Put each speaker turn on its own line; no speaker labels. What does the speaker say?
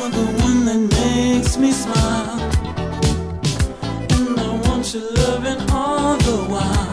You're the one that makes me smile, and I want your loving all the while.